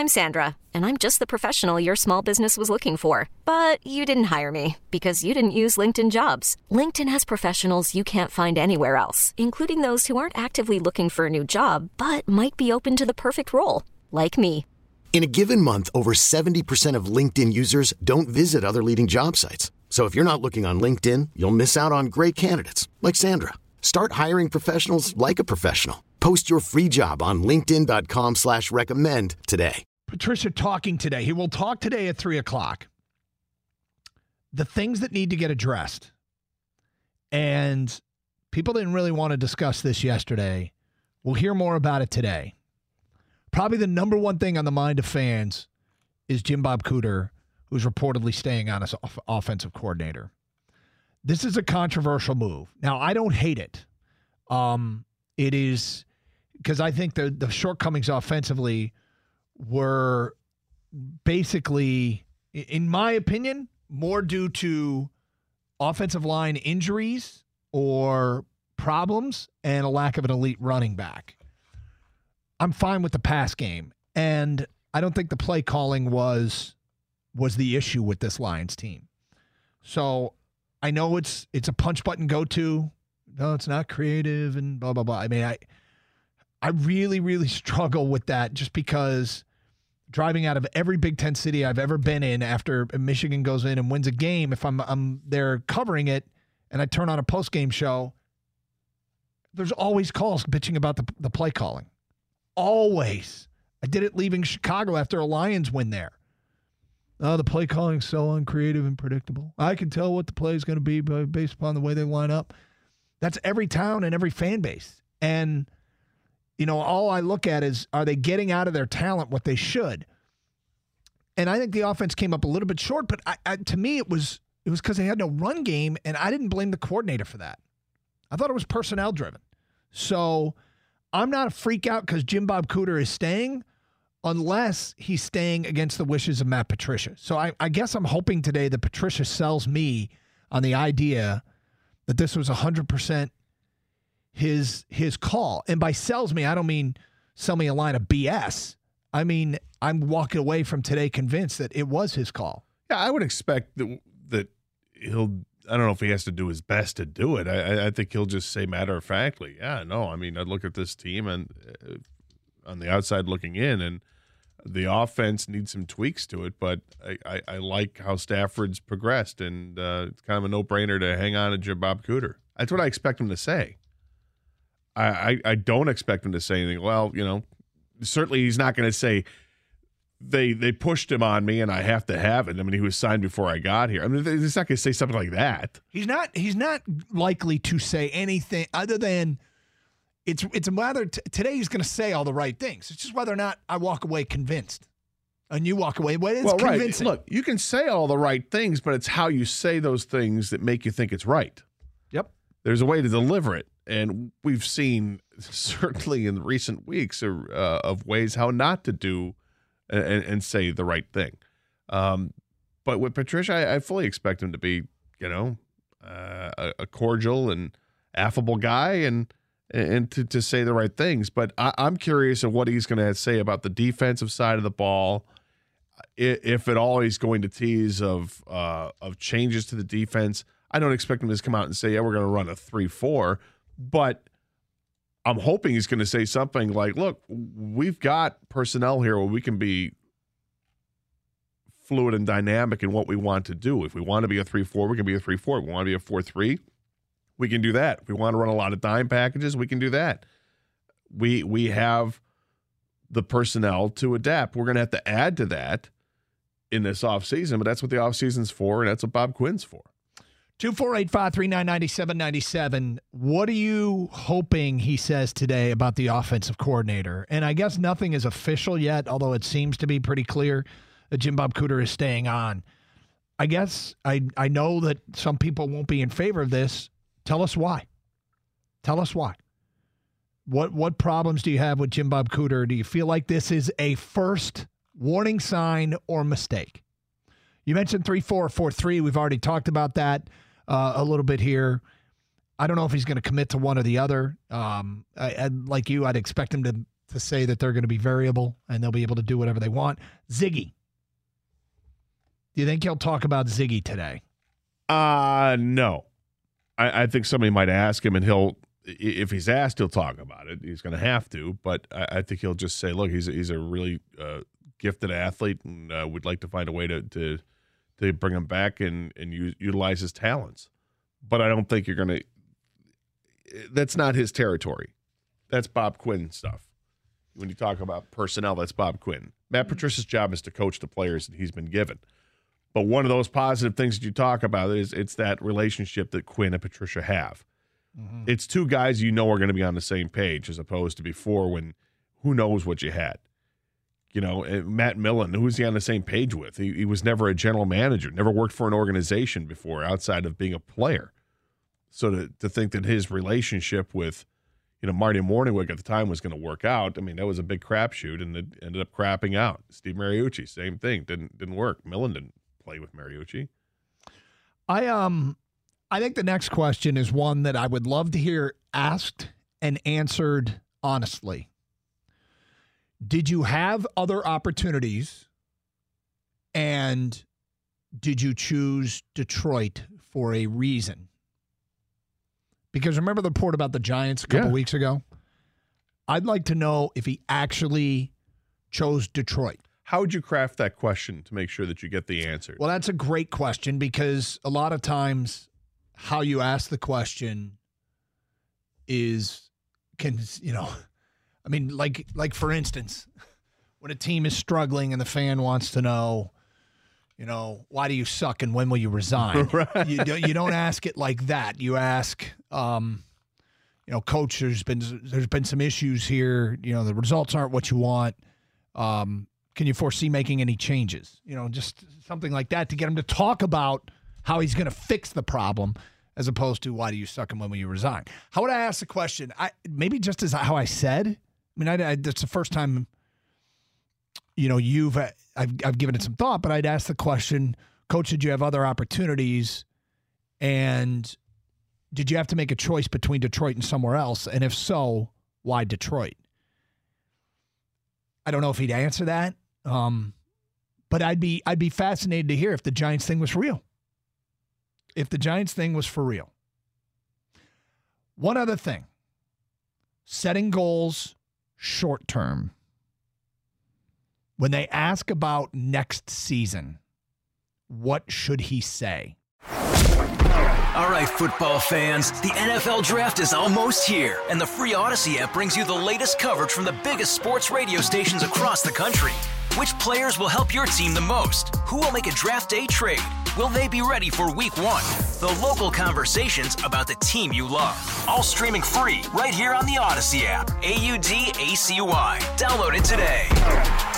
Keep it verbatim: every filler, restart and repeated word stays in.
I'm Sandra, and I'm just the professional your small business was looking for. But you didn't hire me because you didn't use LinkedIn Jobs. LinkedIn has professionals you can't find anywhere else, including those who aren't actively looking for a new job, but might be open to the perfect role, like me. In a given month, over seventy percent of LinkedIn users don't visit other leading job sites. So if you're not looking on LinkedIn, you'll miss out on great candidates like Sandra. Start hiring professionals like a professional. Post your free job on linkedin.com slash recommend today. Patricia talking today. He will talk today at three o'clock. The things that need to get addressed. And people didn't really want to discuss this yesterday. We'll hear more about it today. Probably the number one thing on the mind of fans is Jim Bob Cooter, who's reportedly staying on as off- offensive coordinator. This is a controversial move. Now, I don't hate it. Um, it is because I think the, the shortcomings offensively were basically, in my opinion, more due to offensive line injuries or problems and a lack of an elite running back. I'm fine with the pass game, and I don't think the play calling was was the issue with this Lions team. So I know it's it's a punch button go to. No, it's not creative and blah blah blah. I mean, I I really really struggle with that just because driving out of every Big Ten city I've ever been in after Michigan goes in and wins a game, if I'm I'm there covering it and I turn on a post game show, there's always calls bitching about the the play calling. Always. I did it leaving Chicago after a Lions win there. Oh, the play calling is so uncreative and predictable. I can tell what the play is going to be based upon the way they line up. That's every town and every fan base. And, you know, all I look at is, are they getting out of their talent what they should? And I think the offense came up a little bit short, but I, I, to me it was it was because they had no run game, and I didn't blame the coordinator for that. I thought it was personnel driven. So I'm not a freak out because Jim Bob Cooter is staying unless he's staying against the wishes of Matt Patricia. So I, I guess I'm hoping today that Patricia sells me on the idea that this was one hundred percent his his call. And by sells me, I don't mean sell me a line of B S. I mean, I'm walking away from today convinced that it was his call. Yeah, I would expect that, that he'll I don't know if he has to do his best to do it. I, I think he'll just say matter-of-factly, yeah, no, I mean, I look at this team and uh, on the outside looking in, and the offense needs some tweaks to it, but I, I, I like how Stafford's progressed, and uh, it's kind of a no-brainer to hang on to Jim Bob Cooter. That's what I expect him to say. I, I, I don't expect him to say anything. Well, you know, certainly he's not going to say, They they pushed him on me and I have to have it. I mean, he was signed before I got here. I mean, he's not going to say something like that. He's not. He's not likely to say anything other than it's it's a matter. T- today he's going to say all the right things. It's just whether or not I walk away convinced, and you walk away. Well, it's well, convincing. Right. Look, you can say all the right things, but it's how you say those things that make you think it's right. Yep. There's a way to deliver it, and we've seen certainly in recent weeks uh, of ways how not to do. And, and say the right thing. Um, but with Patricia, I, I fully expect him to be, you know, uh, a, a cordial and affable guy and and to, to say the right things. But I, I'm curious of what he's going to say about the defensive side of the ball. If at all he's going to tease of uh, of changes to the defense. I don't expect him to just come out and say, yeah, we're going to run a three four. But I'm hoping he's going to say something like, look, we've got personnel here where we can be fluid and dynamic in what we want to do. If we want to be a three four, we can be a three four. If we want to be a four three, we can do that. If we want to run a lot of dime packages, we can do that. We we have the personnel to adapt. We're going to have to add to that in this offseason, but that's what the offseason's for, and that's what Bob Quinn's for. two four eight five, three nine nine, seven nine seven. What are you hoping he says today about the offensive coordinator? And I guess nothing is official yet, although it seems to be pretty clear that Jim Bob Cooter is staying on. I guess I, I know that some people won't be in favor of this. Tell us why. Tell us why. What what problems do you have with Jim Bob Cooter? Do you feel like this is a first warning sign or mistake? You mentioned three four, four three. We've already talked about that uh, a little bit here. I don't know if he's going to commit to one or the other. Um, I, I, like you, I'd expect him to to say that they're going to be variable and they'll be able to do whatever they want. Ziggy. Do you think he'll talk about Ziggy today? Uh, no. I, I think somebody might ask him, and he'll, if he's asked, he'll talk about it. He's going to have to, but I, I think he'll just say, look, he's, he's a really uh, gifted athlete, and uh, we'd like to find a way to to, to bring him back and, and use, utilize his talents. But I don't think you're going to – that's not his territory. That's Bob Quinn stuff. When you talk about personnel, that's Bob Quinn. Matt Patricia's job is to coach the players that he's been given. But one of those positive things that you talk about is it's that relationship that Quinn and Patricia have. Mm-hmm. It's two guys you know are going to be on the same page as opposed to before when who knows what you had. You know, Matt Millen, who was he on the same page with? He, he was never a general manager, never worked for an organization before outside of being a player. So to, to think that his relationship with, you know, Marty Morningwig at the time was going to work out, I mean, that was a big crapshoot, and it ended up crapping out. Steve Mariucci, same thing, didn't didn't work. Millen didn't play with Mariucci. I um, I think the next question is one that I would love to hear asked and answered honestly. Did you have other opportunities, and did you choose Detroit for a reason? Because remember the report about the Giants a couple yeah. weeks ago? I'd like to know if he actually chose Detroit. How would you craft that question to make sure that you get the answer? Well, that's a great question, because a lot of times how you ask the question is, can, you know, I mean, like, like for instance, when a team is struggling and the fan wants to know, you know, why do you suck and when will you resign? Right. You, you don't ask it like that. You ask, um, you know, coach, there's been there's been some issues here. You know, the results aren't what you want. Um, can you foresee making any changes? You know, just something like that to get him to talk about how he's going to fix the problem, as opposed to why do you suck and when will you resign? How would I ask the question? I maybe just as how I said. I mean, I, I, that's the first time, you know, you've I've I've given it some thought, but I'd ask the question, Coach, did you have other opportunities, and did you have to make a choice between Detroit and somewhere else? And if so, why Detroit? I don't know if he'd answer that, um, but I'd be I'd be fascinated to hear if the Giants thing was for real. If the Giants thing was for real. One other thing, setting goals short term. When they ask about next season, what should he say? All right, football fans, the N F L Draft is almost here, and the free Odyssey app brings you the latest coverage from the biggest sports radio stations across the country. Which players will help your team the most? Who will make a draft day trade? Will they be ready for week one? The local conversations about the team you love. All streaming free right here on the Odyssey app. A U D A C Y. Download it today.